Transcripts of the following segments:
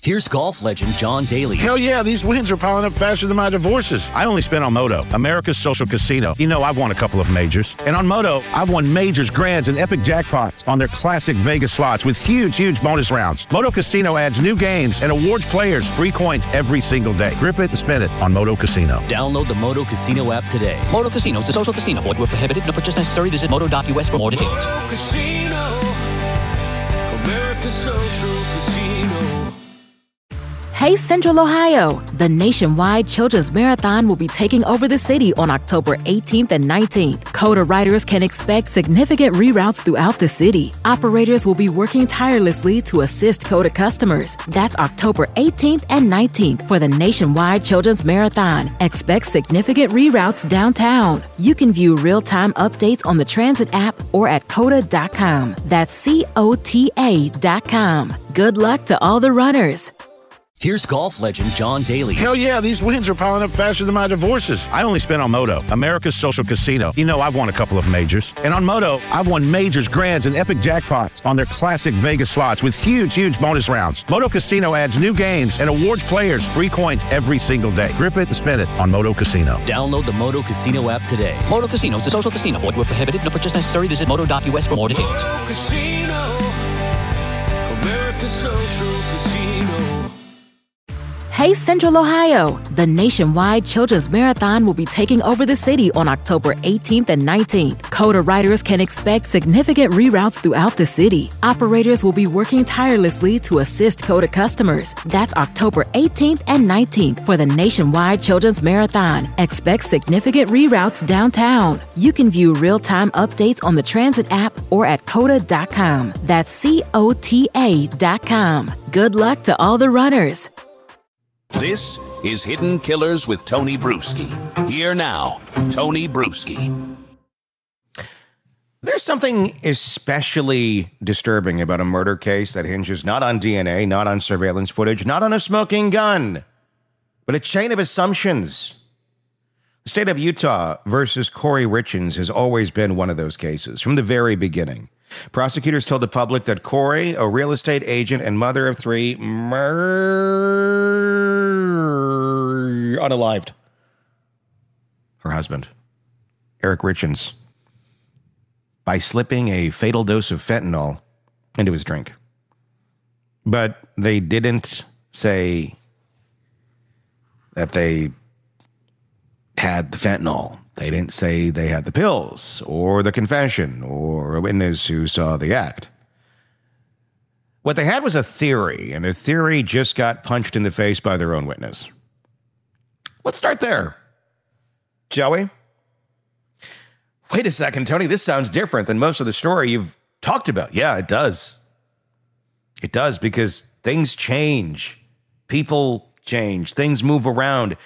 Here's golf legend John Daly. Hell yeah, these wins are piling up faster than my divorces. I only spent on Moto, America's social casino. You know, I've won a couple of majors. And on Moto, I've won majors, grands, and epic jackpots on their classic Vegas slots with huge bonus rounds. Moto Casino adds new games and awards players free coins every single day. Grip it and spin it on Moto Casino. Download the Moto Casino app today. Moto Casino is a social casino. Void where prohibited. No purchase necessary. Visit moto.us for more details. Moto Casino, America's social casino. Hey Central Ohio! The nationwide Children's Marathon will be taking over the city on October 18th and 19th. CODA riders can expect significant reroutes throughout the city. Operators will be working tirelessly to assist CODA customers. That's October 18th and 19th for the nationwide Children's Marathon. Expect significant reroutes downtown. You can view real-time updates on the Transit app or at COTA.com. That's COTA.com. Good luck to all the runners. Here's golf legend John Daly. Hell yeah, these wins are piling up faster than my divorces. I only spent on Moto, America's social casino. You know, I've won a couple of majors. And on Moto, I've won majors, grands, and epic jackpots on their classic Vegas slots with huge bonus rounds. Moto Casino adds new games and awards players free coins every single day. Grip it and spin it on Moto Casino. Download the Moto Casino app today. Moto Casino is a social casino. Void where prohibited. No purchase necessary. Visit moto.us for more details. Moto Casino, America's social casino. Hey Central Ohio! The nationwide Children's Marathon will be taking over the city on October 18th and 19th. CODA riders can expect significant reroutes throughout the city. Operators will be working tirelessly to assist CODA customers. That's October 18th and 19th for the nationwide Children's Marathon. Expect significant reroutes downtown. You can view real-time updates on the Transit app or at COTA.com. That's COTA.com. Good luck to all the runners. This is Hidden Killers with Tony Bruschi. Here now, Tony Bruschi. There's something especially disturbing about a murder case that hinges not on DNA, not on surveillance footage, not on a smoking gun, but a chain of assumptions. The state of Utah versus Corey Richins has always been one of those cases from the very beginning. Prosecutors told the public that Corey, a real estate agent and mother of three, unalived her husband, Eric Richins, by slipping a fatal dose of fentanyl into his drink. But they didn't say that they had the fentanyl. They didn't say they had the pills or the confession or a witness who saw the act. What they had was a theory, and a theory just got punched in the face by their own witness. Let's start there, shall we? Wait a second, Tony, this sounds different than most of the story you've talked about. Yeah, it does. It does, because things change. People change. Things move around.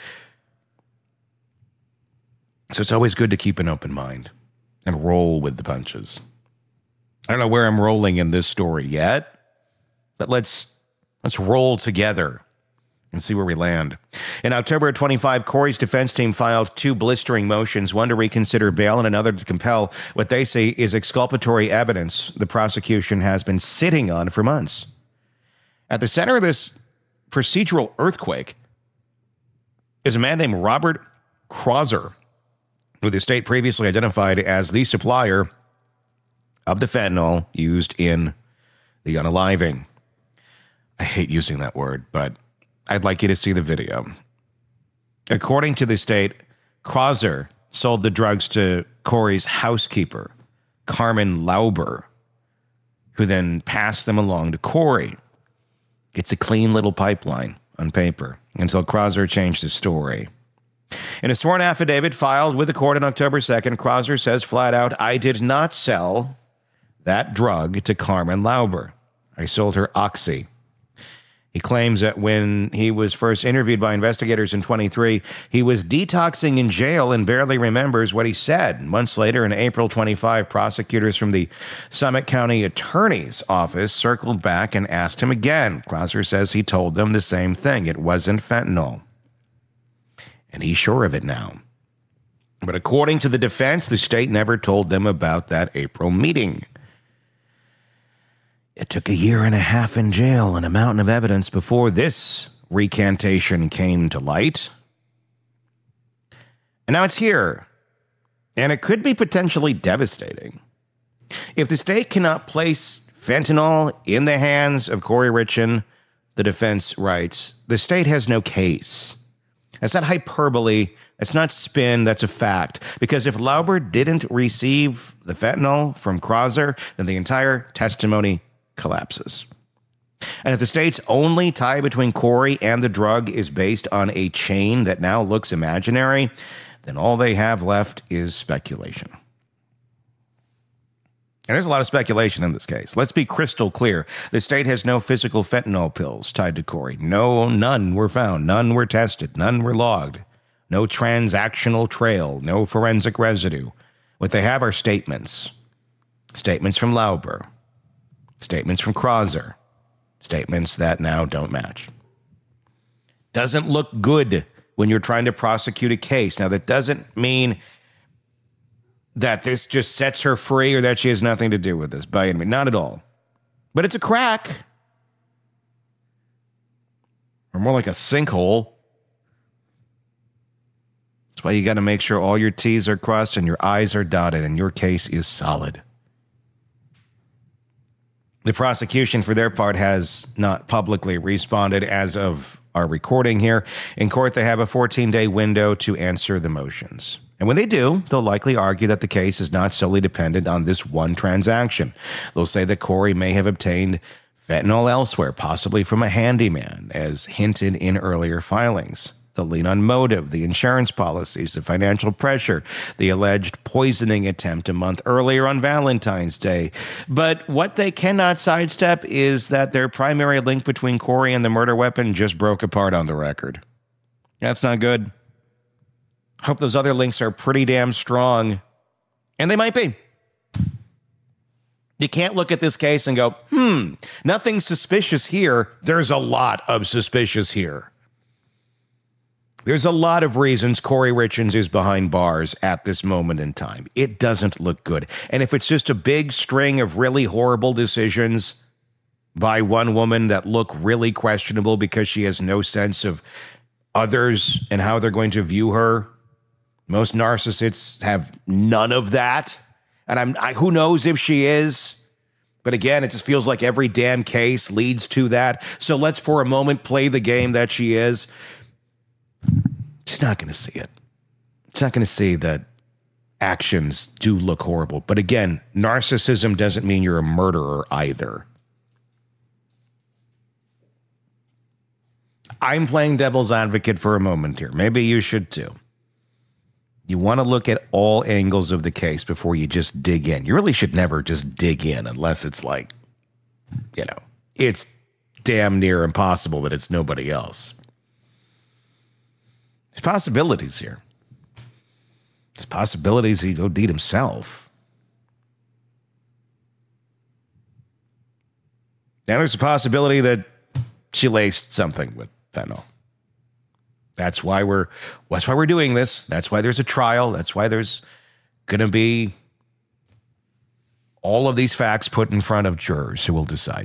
So it's always good to keep an open mind and roll with the punches. I don't know where I'm rolling in this story yet, but let's roll together and see where we land. In October of 25, Corey's defense team filed two blistering motions, one to reconsider bail and another to compel what they say is exculpatory evidence the prosecution has been sitting on for months. At the center of this procedural earthquake is a man named Robert Krauser, who the state previously identified as the supplier of the fentanyl used in the unaliving. I hate using that word, but I'd like you to see the video. According to the state, Krauser sold the drugs to Corey's housekeeper, Carmen Lauber, who then passed them along to Corey. It's a clean little pipeline on paper until Krauser changed his story. In a sworn affidavit filed with the court on October 2nd, Krauser says flat out, "I did not sell that drug to Carmen Lauber. I sold her Oxy." He claims that when he was first interviewed by investigators in 23, he was detoxing in jail and barely remembers what he said. Months later, in April 25, prosecutors from the Summit County Attorney's Office circled back and asked him again. Krauser says he told them the same thing. It wasn't fentanyl. And he's sure of it now. But according to the defense, the state never told them about that April meeting. It took 1.5 years in jail and a mountain of evidence before this recantation came to light. And now it's here. And it could be potentially devastating. If the state cannot place fentanyl in the hands of Corey Richin, the defense writes, the state has no case. That's not hyperbole. That's not spin. That's a fact. Because if Lauber didn't receive the fentanyl from Krauser, then the entire testimony collapses. And if the state's only tie between Corey and the drug is based on a chain that now looks imaginary, then all they have left is speculation. And there's a lot of speculation in this case. Let's be crystal clear. The state has no physical fentanyl pills tied to Corey. No, none were found. None were tested. None were logged. No transactional trail. No forensic residue. What they have are statements. Statements from Lauber. Statements from Krauser. Statements that now don't match. Doesn't look good when you're trying to prosecute a case. Now, that doesn't mean that this just sets her free or that she has nothing to do with this by any means. Not at all. But it's a crack. Or more like a sinkhole. That's why you got to make sure all your T's are crossed and your I's are dotted and your case is solid. The prosecution, for their part, has not publicly responded as of our recording here. In court, they have a 14-day window to answer the motions. And when they do, they'll likely argue that the case is not solely dependent on this one transaction. They'll say that Corey may have obtained fentanyl elsewhere, possibly from a handyman, as hinted in earlier filings. They'll lean on motive, the insurance policies, the financial pressure, the alleged poisoning attempt a month earlier on Valentine's Day. But what they cannot sidestep is that their primary link between Corey and the murder weapon just broke apart on the record. That's not good. Hope those other links are pretty damn strong. And they might be. You can't look at this case and go, nothing suspicious here. There's a lot of suspicious here. There's a lot of reasons Corey Richins is behind bars at this moment in time. It doesn't look good. And if it's just a big string of really horrible decisions by one woman that look really questionable because she has no sense of others and how they're going to view her, most narcissists have none of that. And who knows if she is. But again, it just feels like every damn case leads to that. So let's for a moment play the game that she is. She's not going to see it. It's not going to see that actions do look horrible. But again, narcissism doesn't mean you're a murderer either. I'm playing devil's advocate for a moment here. Maybe you should too. You want to look at all angles of the case before you just dig in. You really should never just dig in unless it's like, it's damn near impossible that it's nobody else. There's possibilities here. There's possibilities he OD'd himself. Now there's a possibility that she laced something with fentanyl. That's why we're doing this. That's why there's a trial. That's why there's going to be all of these facts put in front of jurors who will decide.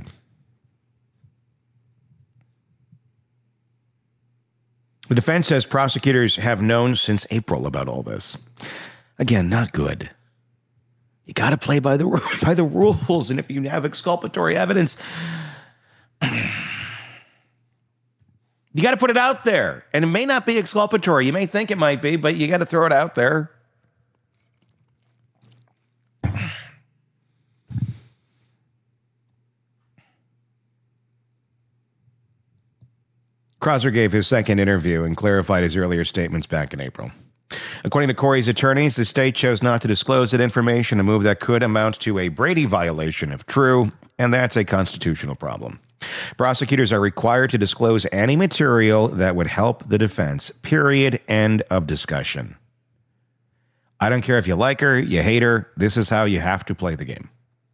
The defense says prosecutors have known since April about all this. Again, not good. You got to play by the rules, and if you have exculpatory evidence, you got to put it out there. And it may not be exculpatory. You may think it might be, but you got to throw it out there. Krauser gave his second interview and clarified his earlier statements back in April. According to Corey's attorneys, the state chose not to disclose that information, a move that could amount to a Brady violation if true, and that's a constitutional problem. Prosecutors are required to disclose any material that would help the defense, period, end of discussion. I don't care if you like her, you hate her, this is how you have to play the game.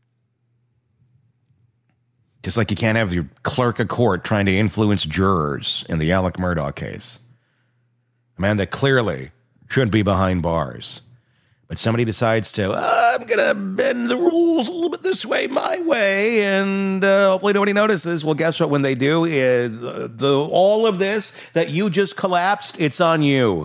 Just like you can't have your clerk of court trying to influence jurors in the Alec Murdaugh case. A man that clearly shouldn't be behind bars. But somebody decides to, I'm going to bend the rules a little bit this way, my way, and hopefully nobody notices. Well, guess what? When they do, all of this that you just collapsed, it's on you.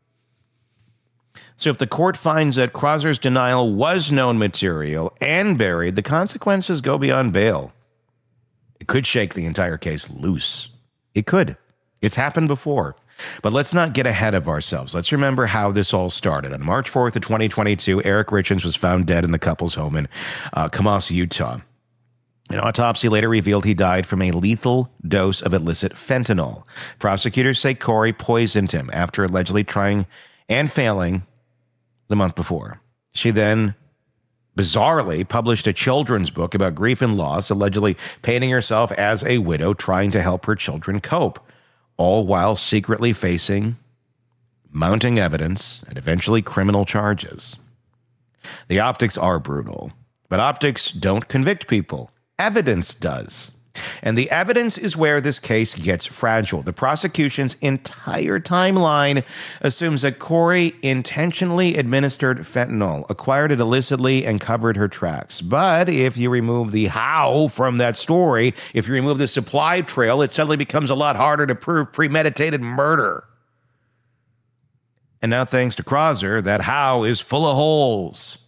So if the court finds that Crozzer's denial was known material and buried, the consequences go beyond bail. It could shake the entire case loose. It could. It's happened before. But let's not get ahead of ourselves. Let's remember how this all started. On March 4th of 2022, Eric Richins was found dead in the couple's home in Kamasi, Utah. An autopsy later revealed he died from a lethal dose of illicit fentanyl. Prosecutors say Corey poisoned him after allegedly trying and failing the month before. She then bizarrely published a children's book about grief and loss, allegedly painting herself as a widow trying to help her children cope, all while secretly facing mounting evidence and eventually criminal charges. The optics are brutal, but optics don't convict people. Evidence does. And the evidence is where this case gets fragile. The prosecution's entire timeline assumes that Corey intentionally administered fentanyl, acquired it illicitly, and covered her tracks. But if you remove the how from that story, if you remove the supply trail, it suddenly becomes a lot harder to prove premeditated murder. And now, thanks to Crozzer, that how is full of holes.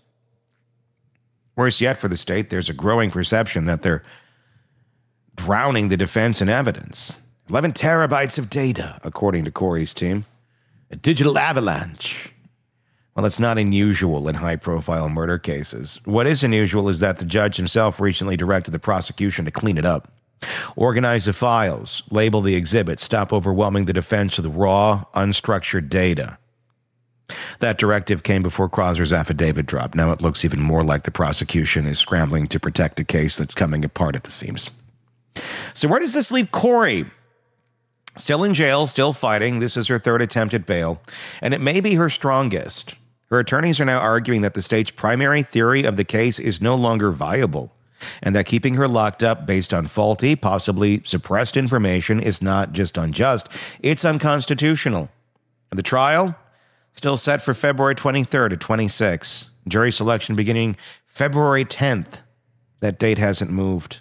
Worse yet for the state, there's a growing perception that they're drowning the defense in evidence. 11 terabytes of data, according to Corey's team. A digital avalanche. Well, that's not unusual in high-profile murder cases. What is unusual is that the judge himself recently directed the prosecution to clean it up. Organize the files, label the exhibits, stop overwhelming the defense with raw, unstructured data. That directive came before Crozzer's affidavit dropped. Now it looks even more like the prosecution is scrambling to protect a case that's coming apart at the seams. So where does this leave Corey? Still in jail, still fighting. This is her third attempt at bail, and it may be her strongest. Her attorneys are now arguing that the state's primary theory of the case is no longer viable, and that keeping her locked up based on faulty, possibly suppressed information is not just unjust, it's unconstitutional. And the trial? Still set for February 23rd at 26. Jury selection beginning February 10th. That date hasn't moved.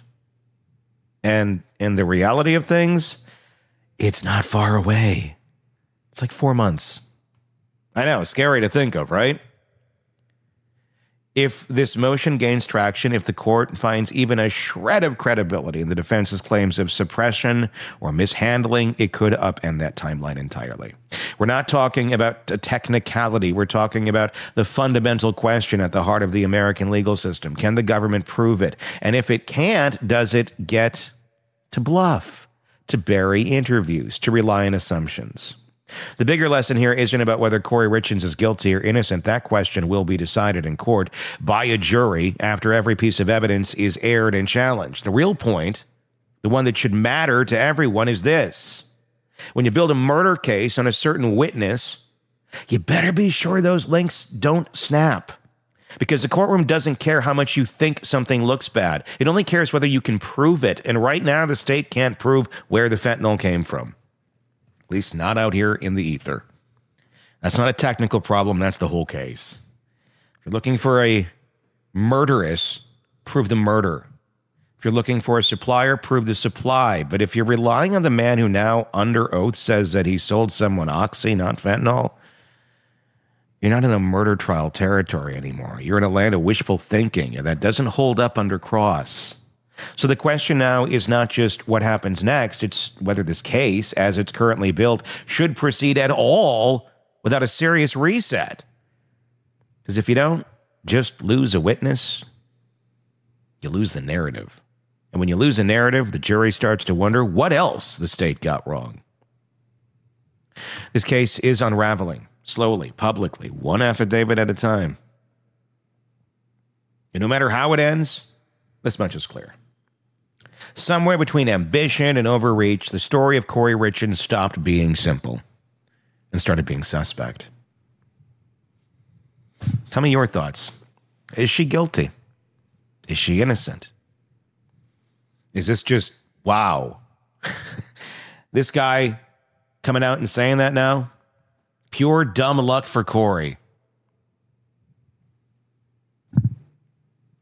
And in the reality of things, it's not far away. It's like 4 months. I know, scary to think of, right? If this motion gains traction, if the court finds even a shred of credibility in the defense's claims of suppression or mishandling, it could upend that timeline entirely. We're not talking about a technicality. We're talking about the fundamental question at the heart of the American legal system. Can the government prove it? And if it can't, does it get to bluff, to bury interviews, to rely on assumptions? The bigger lesson here isn't about whether Corey Richins is guilty or innocent. That question will be decided in court by a jury after every piece of evidence is aired and challenged. The real point, the one that should matter to everyone, is this. When you build a murder case on a certain witness, you better be sure those links don't snap. Because the courtroom doesn't care how much you think something looks bad. It only cares whether you can prove it. And right now, the state can't prove where the fentanyl came from. At least not out here in the ether. That's not a technical problem. That's the whole case. If you're looking for a murderess, prove the murder. If you're looking for a supplier, prove the supply. But if you're relying on the man who now under oath says that he sold someone oxy, not fentanyl, you're not in a murder trial territory anymore. You're in a land of wishful thinking, and that doesn't hold up under cross. So the question now is not just what happens next, it's whether this case, as it's currently built, should proceed at all without a serious reset. Because if you don't just lose a witness, you lose the narrative. And when you lose a narrative, the jury starts to wonder what else the state got wrong. This case is unraveling. Slowly, publicly, one affidavit at a time. And no matter how it ends, this much is clear. Somewhere between ambition and overreach, the story of Corey Richins stopped being simple and started being suspect. Tell me your thoughts. Is she guilty? Is she innocent? Is this just, wow, this guy coming out and saying that now? Pure dumb luck for Corey.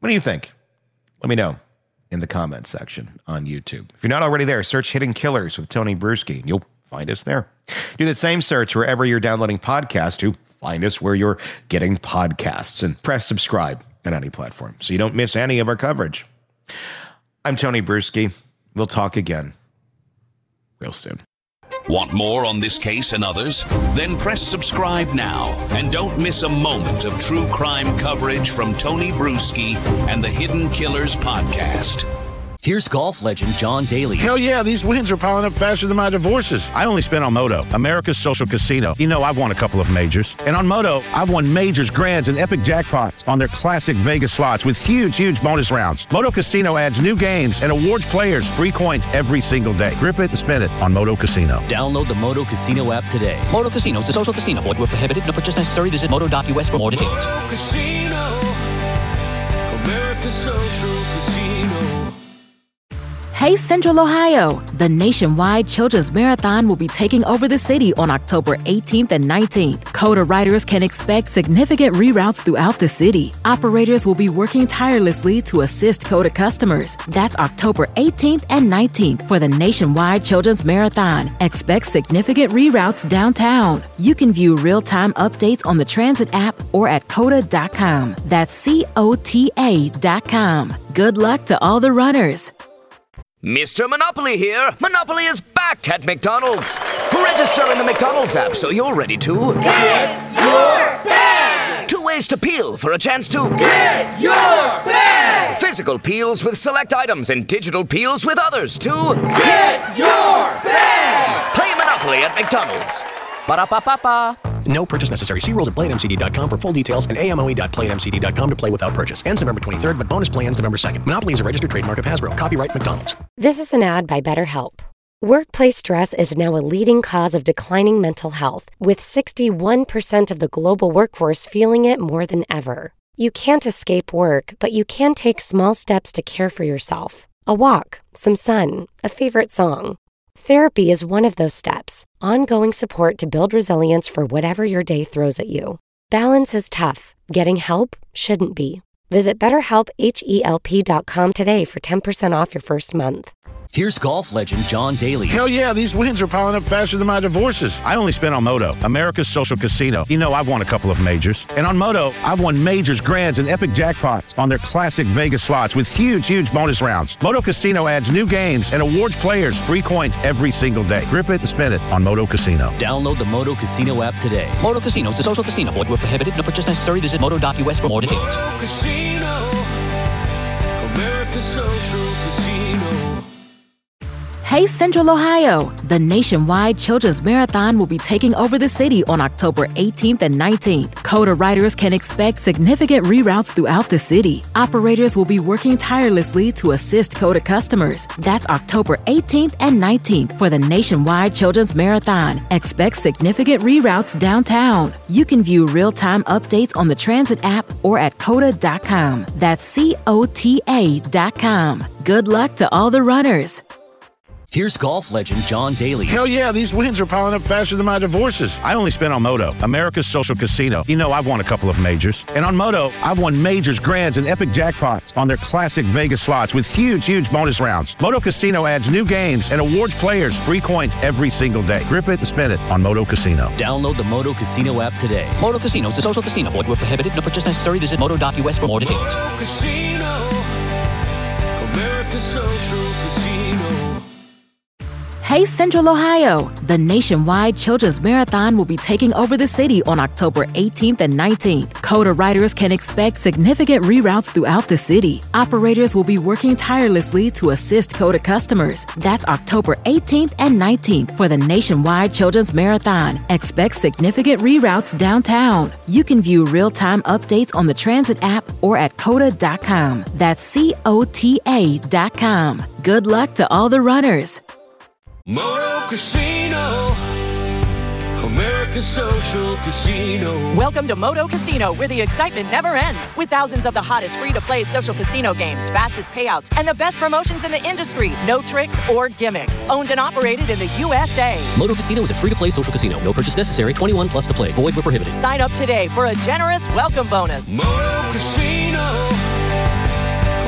What do you think? Let me know in the comments section on YouTube. If you're not already there, search Hidden Killers with Tony Bruschi, and you'll find us there. Do the same search wherever you're downloading podcasts to find us where you're getting podcasts, and press subscribe on any platform so you don't miss any of our coverage. I'm Tony Bruschi. We'll talk again real soon. Want more on this case and others? Then press subscribe now and don't miss a moment of true crime coverage from Tony Bruschi and the Hidden Killers podcast. Here's golf legend John Daly. Hell yeah, these wins are piling up faster than my divorces. I only spent on Moto, America's social casino. You know, I've won a couple of majors. And on Moto, I've won majors, grands, and epic jackpots on their classic Vegas slots with huge bonus rounds. Moto Casino adds new games and awards players free coins every single day. Grip it and spin it on Moto Casino. Download the Moto Casino app today. Moto Casino is a social casino. Void where prohibited. No purchase necessary. Visit moto.us for more details. Moto Casino, America's social casino. Hey Central Ohio! The nationwide Children's Marathon will be taking over the city on October 18th and 19th. CODA riders can expect significant reroutes throughout the city. Operators will be working tirelessly to assist CODA customers. That's October 18th and 19th for the nationwide Children's Marathon. Expect significant reroutes downtown. You can view real-time updates on the transit app or at COTA.com. That's COTA.com. Good luck to all the runners. Mr. Monopoly here. Monopoly is back at McDonald's. Register in the McDonald's app so you're ready to Get your bag! 2 ways to peel for a chance to Get your bag! physical peels with select items and digital peels with others to Get your bag! play Monopoly at McDonald's. Ba-da-ba-ba-ba. No purchase necessary. See rules at playatmcd.com for full details and amoe.playatmcd.com to play without purchase. Ends November 23rd, but bonus play ends November 2nd. Monopoly is a registered trademark of Hasbro. Copyright McDonald's. This is an ad by BetterHelp. Workplace stress is now a leading cause of declining mental health, with 61% of the global workforce feeling it more than ever. You can't escape work, but you can take small steps to care for yourself. A walk, some sun, a favorite song. Therapy is one of those steps. Ongoing support to build resilience for whatever your day throws at you. Balance is tough. Getting help shouldn't be. Visit BetterHelp.com today for 10% off your first month. Here's golf legend John Daly. Hell yeah, these wins are piling up faster than my divorces. I only spent on Moto, America's social casino. You know, I've won a couple of majors. And on Moto, I've won majors, grands, and epic jackpots on their classic Vegas slots with huge bonus rounds. Moto Casino adds new games and awards players free coins every single day. Grip it and spin it on Moto Casino. Download the Moto Casino app today. Moto Casino is a social casino. Void where prohibited. No purchase necessary. Visit moto.us for more details. Moto Casino, America's social casino. Hey Central Ohio! The nationwide Children's Marathon will be taking over the city on October 18th and 19th. CODA riders can expect significant reroutes throughout the city. Operators will be working tirelessly to assist CODA customers. That's October 18th and 19th for the nationwide Children's Marathon. Expect significant reroutes downtown. You can view real-time updates on the transit app or at COTA.com. That's COTA.com. Good luck to all the runners. Here's golf legend John Daly. Hell yeah, these wins are piling up faster than my divorces. I only spent on Moto, America's social casino. You know, I've won a couple of majors. And on Moto, I've won majors, grands, and epic jackpots on their classic Vegas slots with huge bonus rounds. Moto Casino adds new games and awards players free coins every single day. Grip it and spin it on Moto Casino. Download the Moto Casino app today. Moto Casino is a social casino. Void where prohibited. No purchase necessary. Visit moto.us for more details. Moto Casino, America's social casino. Hey Central Ohio! The nationwide Children's Marathon will be taking over the city on October 18th and 19th. CODA riders can expect significant reroutes throughout the city. Operators will be working tirelessly to assist CODA customers. That's October 18th and 19th for the nationwide Children's Marathon. Expect significant reroutes downtown. You can view real-time updates on the transit app or at COTA.com. That's COTA.com. Good luck to all the runners. Moto Casino, America's social casino. Welcome to Moto Casino, where the excitement never ends. With thousands of the hottest free-to-play social casino games, fastest payouts, and the best promotions in the industry. No tricks or gimmicks. Owned and operated in the USA. Moto Casino is a free-to-play social casino. No purchase necessary. 21 plus to play. Void where prohibited. Sign up today for a generous welcome bonus. Moto Casino,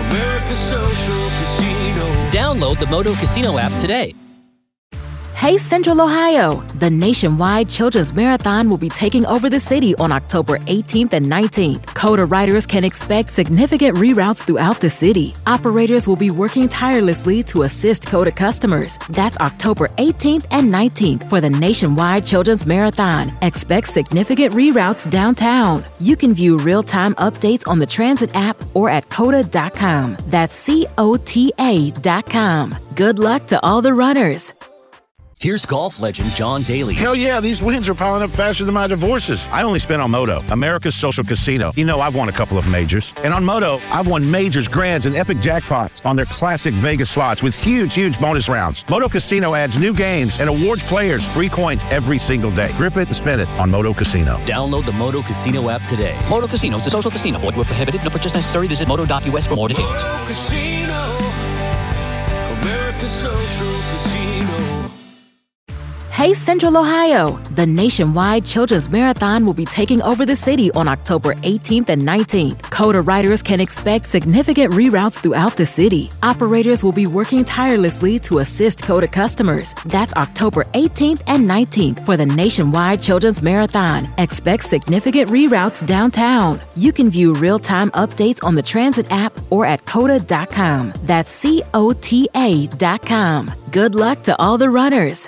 America's Social Casino. Download the Moto Casino app today. Hey Central Ohio! The nationwide Children's Marathon will be taking over the city on October 18th and 19th. COTA riders can expect significant reroutes throughout the city. Operators will be working tirelessly to assist COTA customers. That's October 18th and 19th for the nationwide Children's Marathon. Expect significant reroutes downtown. You can view real-time updates on the transit app or at COTA.com. That's COTA.com. Good luck to all the runners. Here's golf legend John Daly. Hell yeah, these wins are piling up faster than my divorces. I only spent on Moto, America's Social Casino. You know I've won a couple of majors. And on Moto, I've won majors, grands, and epic jackpots on their classic Vegas slots with huge bonus rounds. Moto Casino adds new games and awards players free coins every single day. Grip it and spin it on Moto Casino. Download the Moto Casino app today. Moto Casino is a social casino. Void where prohibited. No purchase necessary. Visit Moto.us for more details. Moto Casino. America's Social Casino. Hey Central Ohio! The nationwide Children's Marathon will be taking over the city on October 18th and 19th. COTA riders can expect significant reroutes throughout the city. Operators will be working tirelessly to assist COTA customers. That's October 18th and 19th for the nationwide Children's Marathon. Expect significant reroutes downtown. You can view real-time updates on the transit app or at COTA.com. That's COTA.com. Good luck to all the runners.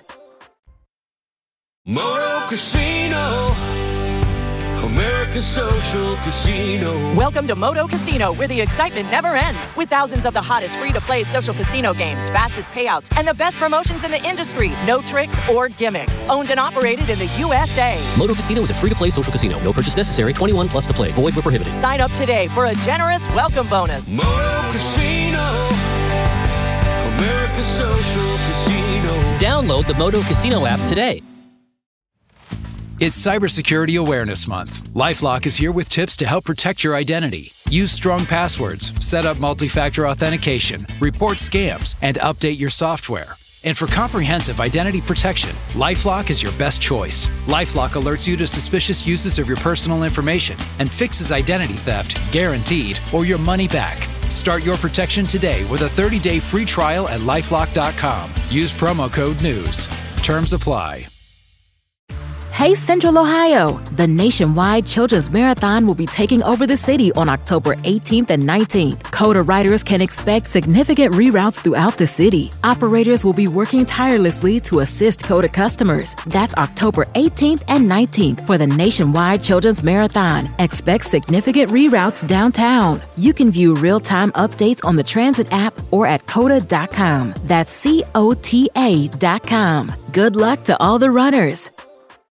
Moto Casino. America's Social Casino. Welcome to Moto Casino, where the excitement never ends. With thousands of the hottest free-to-play social casino games, fastest payouts, and the best promotions in the industry. No tricks or gimmicks. Owned and operated in the USA. Moto Casino is a free-to-play social casino. No purchase necessary. 21 plus to play. Void where prohibited. Sign up today for a generous welcome bonus. Moto Casino. America's Social Casino. Download the Moto Casino app today. It's Cybersecurity Awareness Month. LifeLock is here with tips to help protect your identity. Use strong passwords, set up multi-factor authentication, report scams, and update your software. And for comprehensive identity protection, LifeLock is your best choice. LifeLock alerts you to suspicious uses of your personal information and fixes identity theft, guaranteed, or your money back. Start your protection today with a 30-day free trial at LifeLock.com. Use promo code NEWS. Terms apply. Hey Central Ohio! The nationwide Children's Marathon will be taking over the city on October 18th and 19th. COTA riders can expect significant reroutes throughout the city. Operators will be working tirelessly to assist COTA customers. That's October 18th and 19th for the nationwide Children's Marathon. Expect significant reroutes downtown. You can view real-time updates on the transit app or at COTA.com. That's COTA.com. Good luck to all the runners.